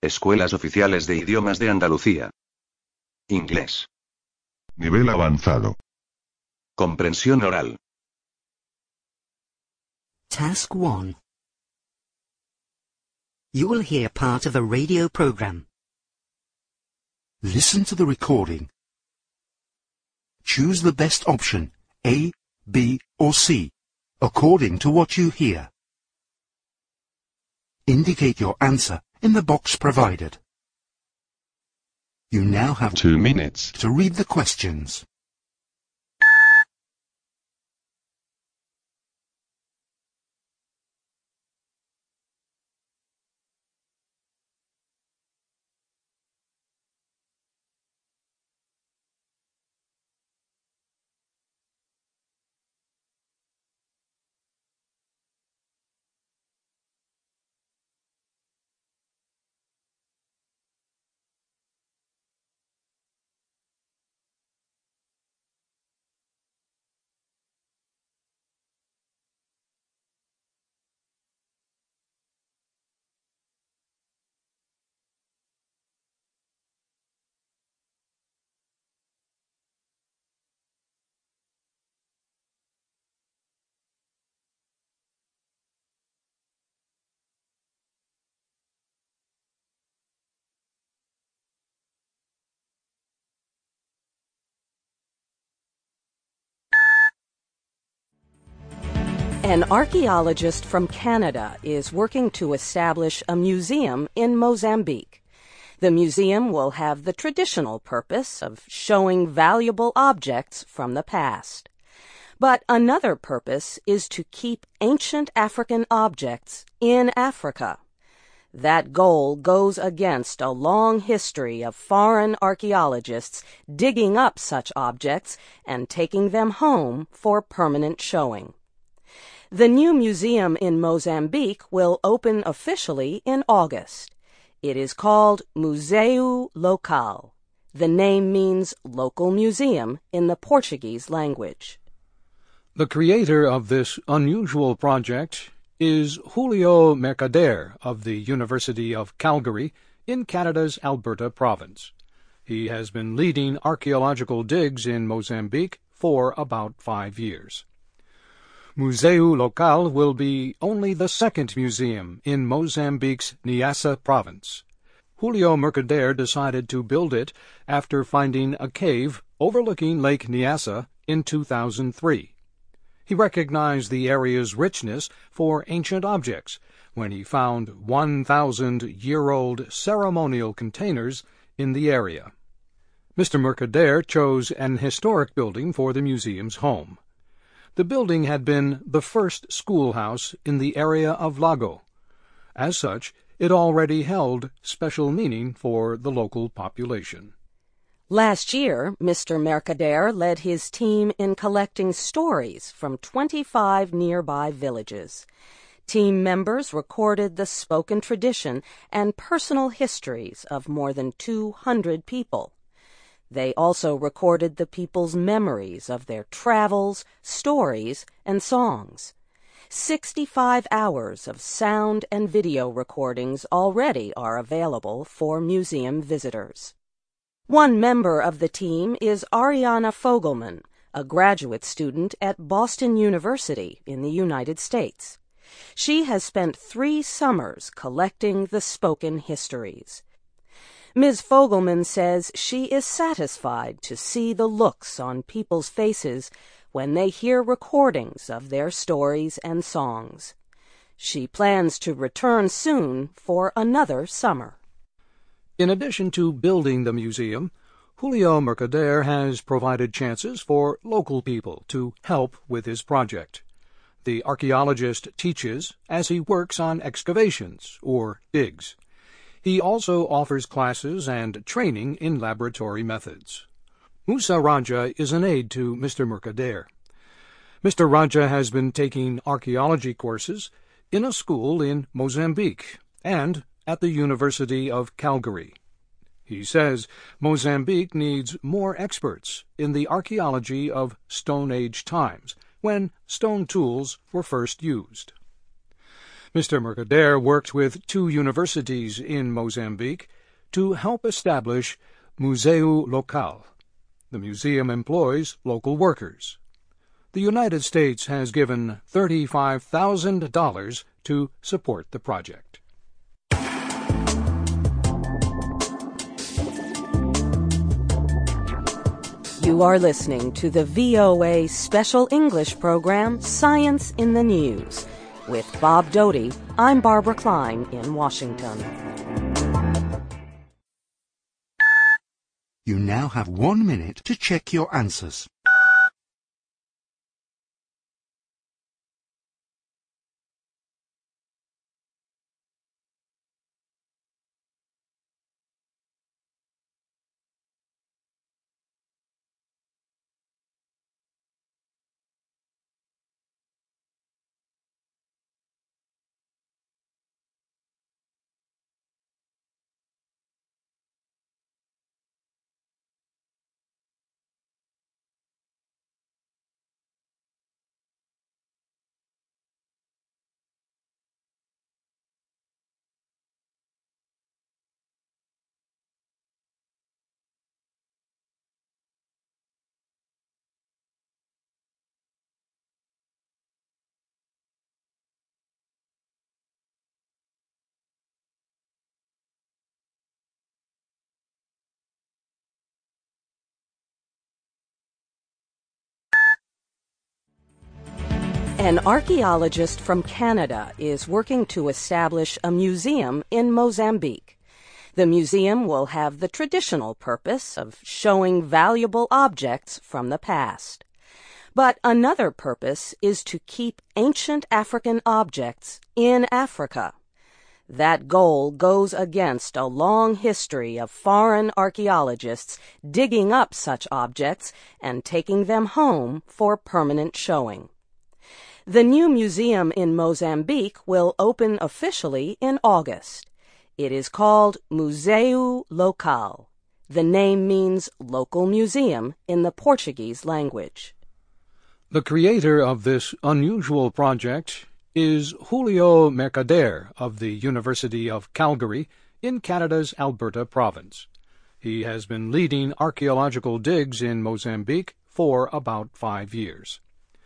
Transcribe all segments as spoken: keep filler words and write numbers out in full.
Escuelas oficiales de idiomas de Andalucía. Inglés. Nivel avanzado. Comprensión oral. Task one. You will hear part of a radio program. Listen to the recording. Choose the best option, A, B, or C, according to what you hear. Indicate your answer in the box provided. You now have Two minutes. to read the questions. An archaeologist from Canada is working to establish a museum in Mozambique. The museum will have the traditional purpose of showing valuable objects from the past. But another purpose is to keep ancient African objects in Africa. That goal goes against a long history of foreign archaeologists digging up such objects and taking them home for permanent showing. The new museum in Mozambique will open officially in August. It is called Museu Local. The name means local museum in the Portuguese language. The creator of this unusual project is Julio Mercader of the University of Calgary in Canada's Alberta province. He has been leading archaeological digs in Mozambique for about five years. Museu Local will be only the second museum in Mozambique's Niassa province. Julio Mercader decided to build it after finding a cave overlooking Lake Niassa in two thousand three. He recognized the area's richness for ancient objects when he found one thousand year old ceremonial containers in the area. Mister Mercader chose an historic building for the museum's home. The building had been the first schoolhouse in the area of Lago. As such, it already held special meaning for the local population. Last year, Mister Mercader led his team in collecting stories from twenty-five nearby villages. Team members recorded the spoken tradition and personal histories of more than two hundred people. They also recorded the people's memories of their travels, stories, and songs. Sixty-five hours of sound and video recordings already are available for museum visitors. One member of the team is Ariana Fogelman, a graduate student at Boston University in the United States. She has spent three summers collecting the spoken histories. Miz Fogelman says she is satisfied to see the looks on people's faces when they hear recordings of their stories and songs. She plans to return soon for another summer. In addition to building the museum, Julio Mercader has provided chances for local people to help with his project. The archaeologist teaches as he works on excavations or digs. He also offers classes and training in laboratory methods. Musa Raja is an aide to Mister Mercader. Mister Raja has been taking archaeology courses in a school in Mozambique and at the University of Calgary. He says Mozambique needs more experts in the archaeology of Stone Age times, when stone tools were first used. Mister Mercader worked with two universities in Mozambique to help establish Museu Local. The museum employs local workers. The United States has given thirty-five thousand dollars to support the project. You are listening to the V O A Special English program, Science in the News. With Bob Doty, I'm Barbara Klein in Washington. You now have one minute to check your answers. An archaeologist from Canada is working to establish a museum in Mozambique. The museum will have the traditional purpose of showing valuable objects from the past. But another purpose is to keep ancient African objects in Africa. That goal goes against a long history of foreign archaeologists digging up such objects and taking them home for permanent showing. The new museum in Mozambique will open officially in August. It is called Museu Local. The name means local museum in the Portuguese language. The creator of this unusual project is Julio Mercader of the University of Calgary in Canada's Alberta province. He has been leading archaeological digs in Mozambique for about five years.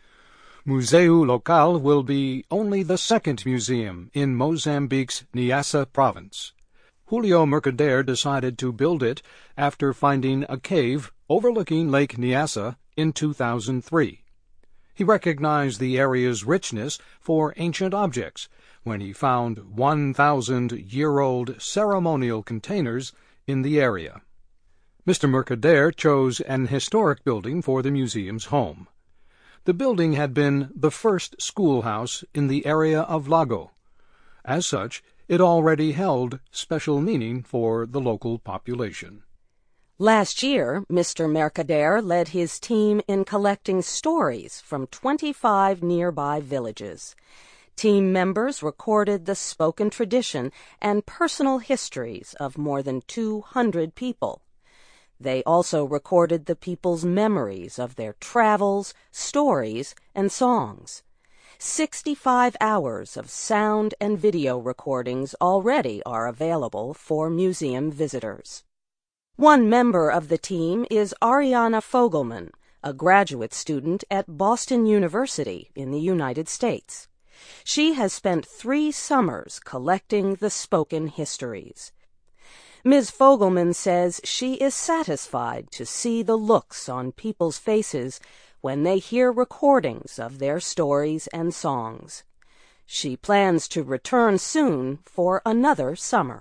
Museu Local will be only the second museum in Mozambique's Niassa province. Julio Mercader decided to build it after finding a cave overlooking Lake Niassa in two thousand three. He recognized the area's richness for ancient objects when he found one thousand year old ceremonial containers in the area. Mister Mercader chose an historic building for the museum's home. The building had been the first schoolhouse in the area of Lago. As such, it already held special meaning for the local population. Last year, Mister Mercader led his team in collecting stories from twenty-five nearby villages. Team members recorded the spoken tradition and personal histories of more than two hundred people. They also recorded the people's memories of their travels, stories, and songs. Sixty-five hours of sound and video recordings already are available for museum visitors. One member of the team is Ariana Fogelman, a graduate student at Boston University in the United States. She has spent three summers collecting the spoken histories. Miz Fogelman says she is satisfied to see the looks on people's faces when they hear recordings of their stories and songs. She plans to return soon for another summer.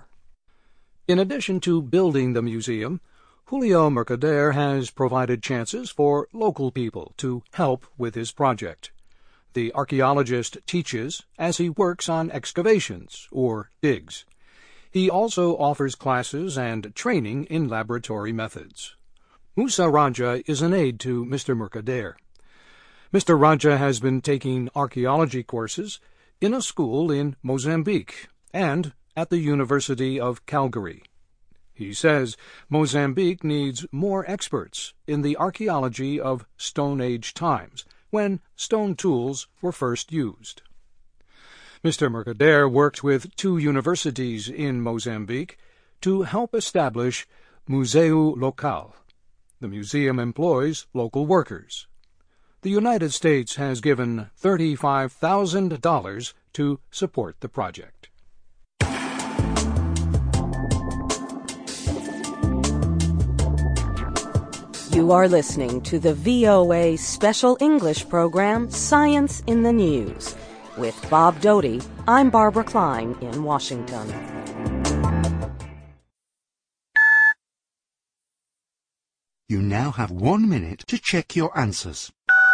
In addition to building the museum, Julio Mercader has provided chances for local people to help with his project. The archaeologist teaches as he works on excavations or digs. He also offers classes and training in laboratory methods. Musa Raja is an aide to Mister Mercader. Mister Raja has been taking archaeology courses in a school in Mozambique and at the University of Calgary. He says Mozambique needs more experts in the archaeology of Stone Age times, when stone tools were first used. Mister Mercader worked with two universities in Mozambique to help establish Museu Local. The museum employs local workers. The United States has given thirty-five thousand dollars to support the project. You are listening to the V O A Special English program, Science in the News. With Bob Doty, I'm Barbara Klein in Washington. You now have one minute to check your answers.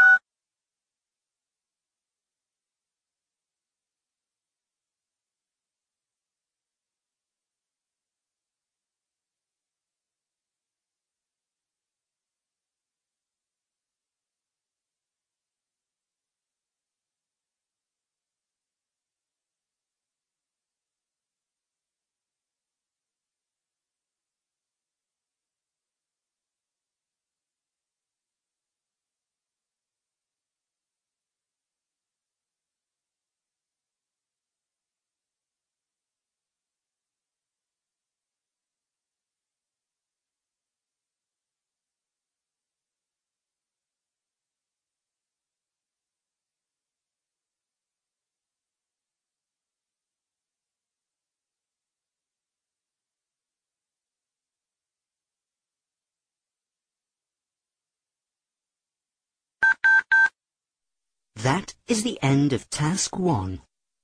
That is the end of Task one.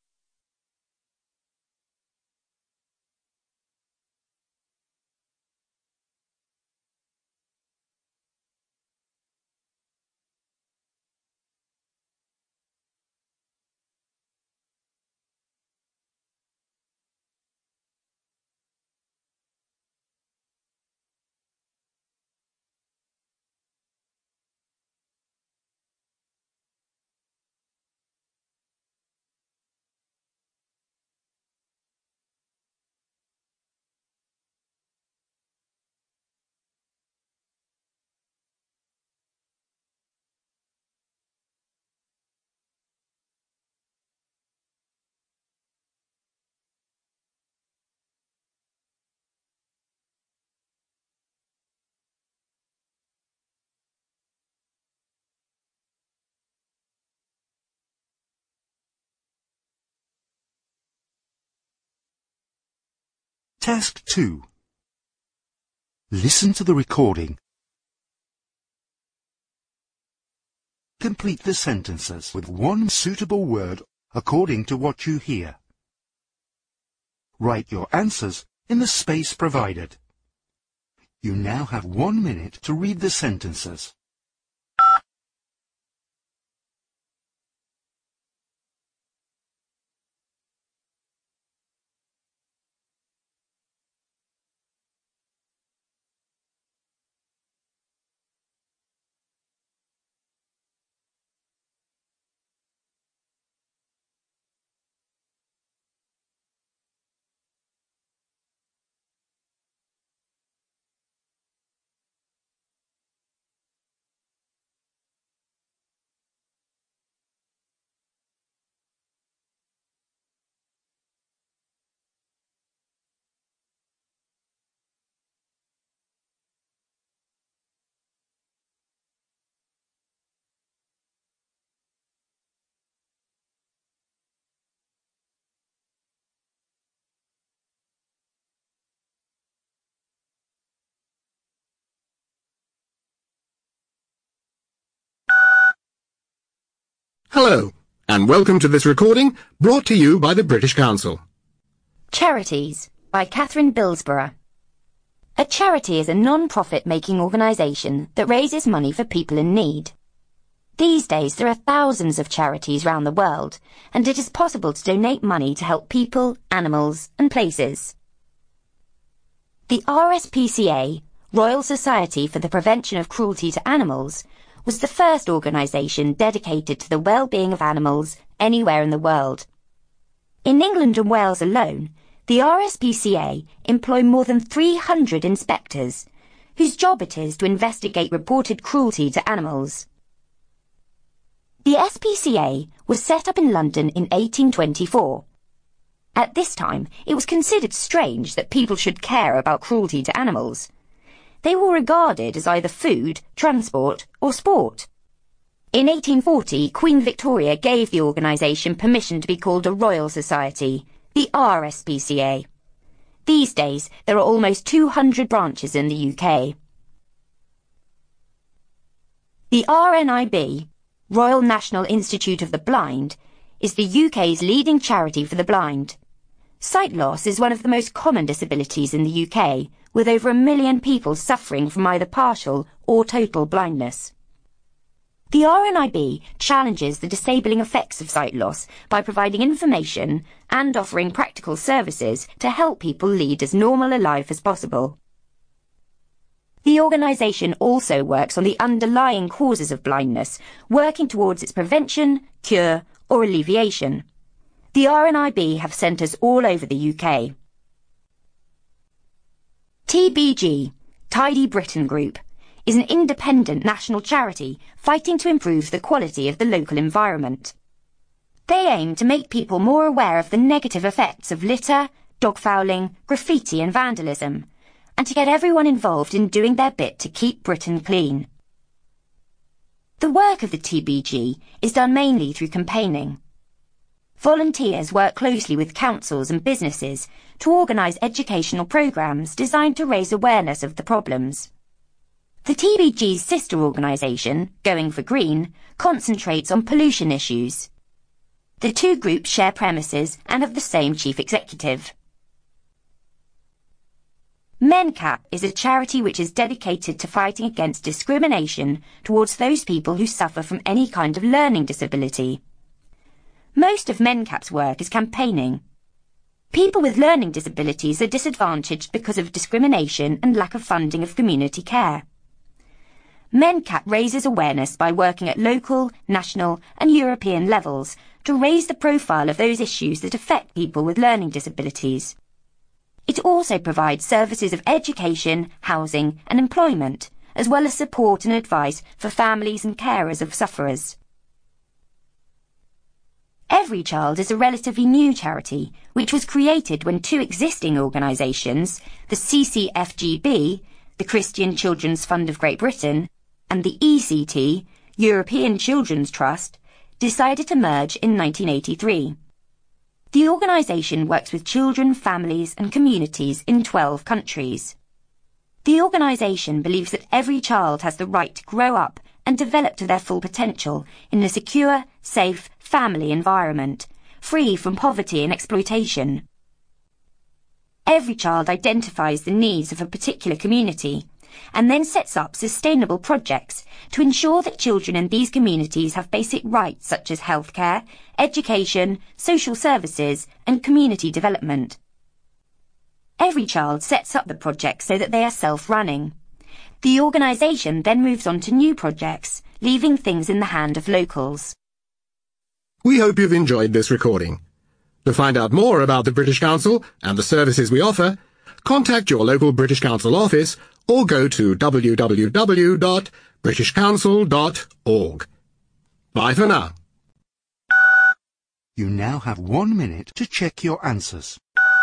Task two. Listen to the recording. Complete the sentences with one suitable word according to what you hear. Write your answers in the space provided. You now have one minute to read the sentences. Hello, and welcome to this recording brought to you by the British Council. Charities by Catherine Billsborough. A charity is a non-profit making organisation that raises money for people in need. These days there are thousands of charities around the world, and it is possible to donate money to help people, animals and places. The R S P C A, Royal Society for the Prevention of Cruelty to Animals, was the first organisation dedicated to the well-being of animals anywhere in the world. In England and Wales alone, the R S P C A employ more than three hundred inspectors, whose job it is to investigate reported cruelty to animals. The S P C A was set up in London in eighteen twenty-four. At this time, it was considered strange that people should care about cruelty to animals. They were regarded as either food, transport, or sport. In eighteen forty, Queen Victoria gave the organisation permission to be called a Royal Society, the R S P C A. These days, there are almost two hundred branches in the U K. The R N I B, Royal National Institute of the Blind, is the U K's leading charity for the blind. Sight loss is one of the most common disabilities in the U K, with over a million people suffering from either partial or total blindness. The R N I B challenges the disabling effects of sight loss by providing information and offering practical services to help people lead as normal a life as possible. The organisation also works on the underlying causes of blindness, working towards its prevention, cure, or alleviation. The R N I B have centres all over the U K. T B G, Tidy Britain Group, is an independent national charity fighting to improve the quality of the local environment. They aim to make people more aware of the negative effects of litter, dogfouling, graffiti and vandalism, and to get everyone involved in doing their bit to keep Britain clean. The work of the T B G is done mainly through campaigning. Volunteers work closely with councils and businesses to organise educational programmes designed to raise awareness of the problems. The T B G's sister organisation, Going for Green, concentrates on pollution issues. The two groups share premises and have the same chief executive. MenCap is a charity which is dedicated to fighting against discrimination towards those people who suffer from any kind of learning disability. Most of MenCap's work is campaigning. People with learning disabilities are disadvantaged because of discrimination and lack of funding of community care. MenCap raises awareness by working at local, national and European levels to raise the profile of those issues that affect people with learning disabilities. It also provides services of education, housing and employment, as well as support and advice for families and carers of sufferers. Every Child is a relatively new charity, which was created when two existing organisations, the C C F G B, the Christian Children's Fund of Great Britain, and the E C T, European Children's Trust, decided to merge in nineteen eighty-three. The organisation works with children, families and communities in twelve countries. The organisation believes that every child has the right to grow up and develop to their full potential in a secure, safe, family environment, free from poverty and exploitation. Every Child identifies the needs of a particular community and then sets up sustainable projects to ensure that children in these communities have basic rights such as healthcare, education, social services and community development. Every Child sets up the projects so that they are self-running. The organisation then moves on to new projects, leaving things in the hand of locals. We hope you've enjoyed this recording. To find out more about the British Council and the services we offer, contact your local British Council office or go to w w w dot british council dot org. Bye for now. You now have one minute to check your answers.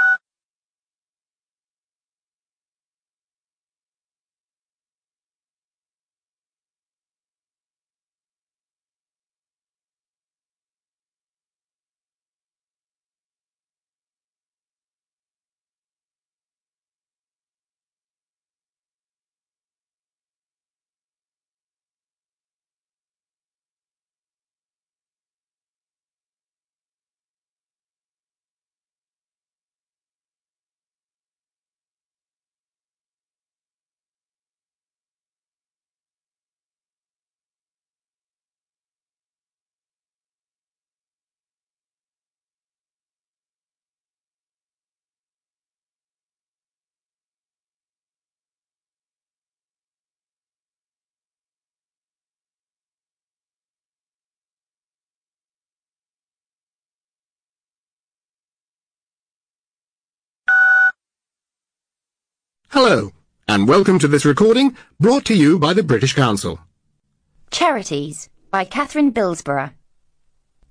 Hello, and welcome to this recording brought to you by the British Council. Charities by Catherine Billsborough.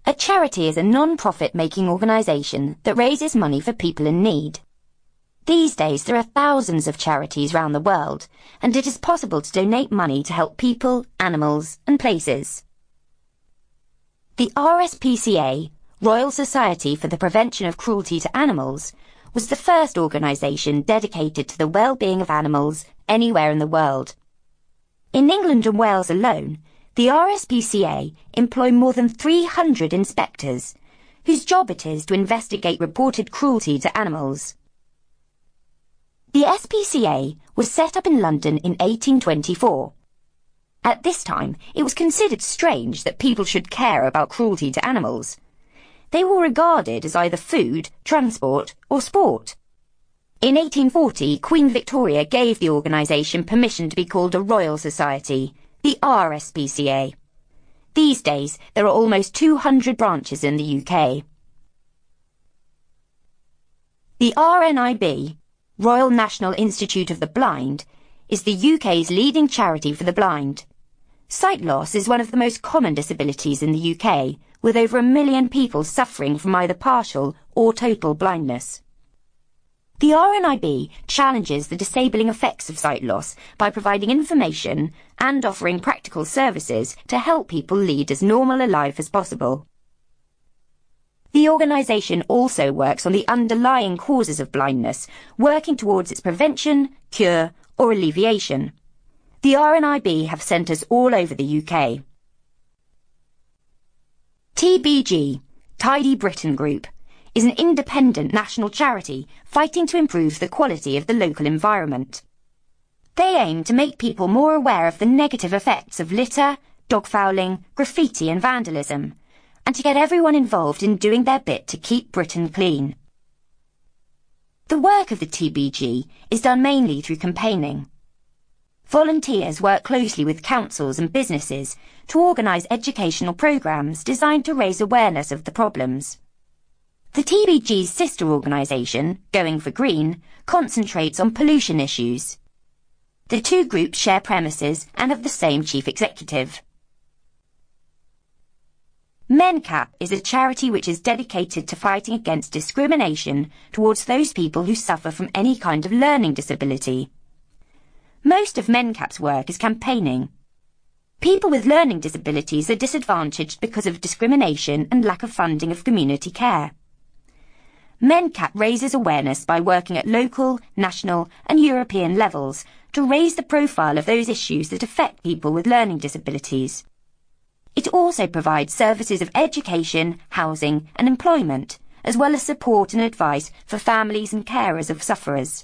A charity is a non-profit making organisation that raises money for people in need. These days there are thousands of charities around the world, and it is possible to donate money to help people, animals and places. The R S P C A, Royal Society for the Prevention of Cruelty to Animals, was the first organisation dedicated to the well-being of animals anywhere in the world. In England and Wales alone, the R S P C A employ more than three hundred inspectors, whose job it is to investigate reported cruelty to animals. The S P C A was set up in London in eighteen twenty-four. At this time, it was considered strange that people should care about cruelty to animals. They were regarded as either food, transport, or sport. In eighteen forty, Queen Victoria gave the organisation permission to be called a Royal Society, the R S P C A. These days, there are almost two hundred branches in the U K. The R N I B, Royal National Institute of the Blind, is the U K's leading charity for the blind. Sight loss is one of the most common disabilities in the U K, with over a million people suffering from either partial or total blindness. The R N I B challenges the disabling effects of sight loss by providing information and offering practical services to help people lead as normal a life as possible. The organisation also works on the underlying causes of blindness, working towards its prevention, cure or alleviation. The R N I B have centres all over the U K. T B G, Tidy Britain Group, is an independent national charity fighting to improve the quality of the local environment. They aim to make people more aware of the negative effects of litter, dogfouling, graffiti and vandalism, and to get everyone involved in doing their bit to keep Britain clean. The work of the T B G is done mainly through campaigning. Volunteers work closely with councils and businesses to organise educational programmes designed to raise awareness of the problems. The T B G's sister organisation, Going for Green, concentrates on pollution issues. The two groups share premises and have the same chief executive. MenCap is a charity which is dedicated to fighting against discrimination towards those people who suffer from any kind of learning disability. Most of MenCap's work is campaigning. People with learning disabilities are disadvantaged because of discrimination and lack of funding of community care. MenCap raises awareness by working at local, national and European levels to raise the profile of those issues that affect people with learning disabilities. It also provides services of education, housing and employment, as well as support and advice for families and carers of sufferers.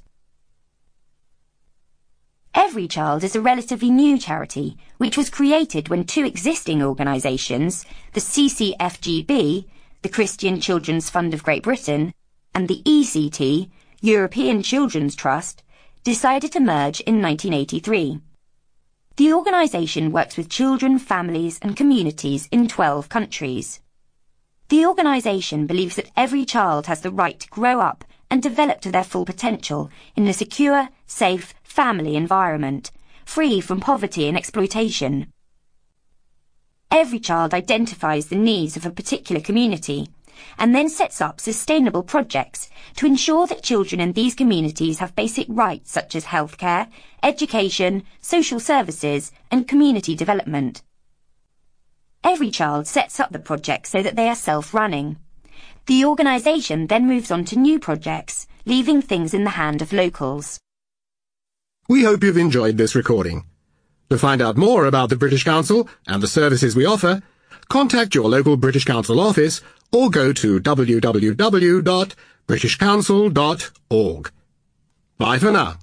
Every Child is a relatively new charity, which was created when two existing organisations, the C C F G B, the Christian Children's Fund of Great Britain, and the E C T, European Children's Trust, decided to merge in nineteen eighty-three. The organisation works with children, families and communities in twelve countries. The organisation believes that every child has the right to grow up and develop to their full potential in a secure, safe, family environment, free from poverty and exploitation. Every Child identifies the needs of a particular community and then sets up sustainable projects to ensure that children in these communities have basic rights such as healthcare, education, social services and community development. Every Child sets up the projects so that they are self-running. The organisation then moves on to new projects, leaving things in the hand of locals. We hope you've enjoyed this recording. To find out more about the British Council and the services we offer, contact your local British Council office or go to w w w dot british council dot org. Bye for now.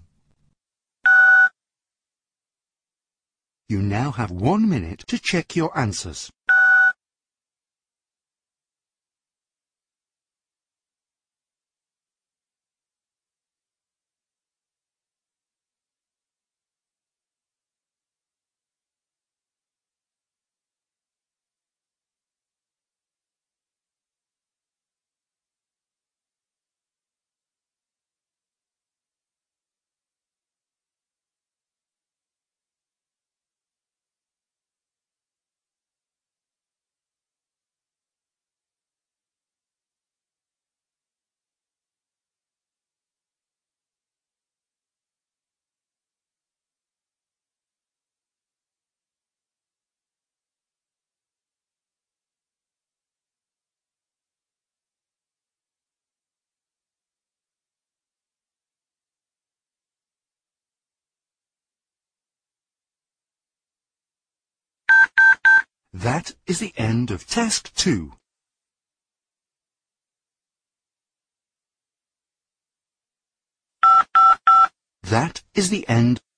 You now have one minute to check your answers. That is the end of Task two. That is the end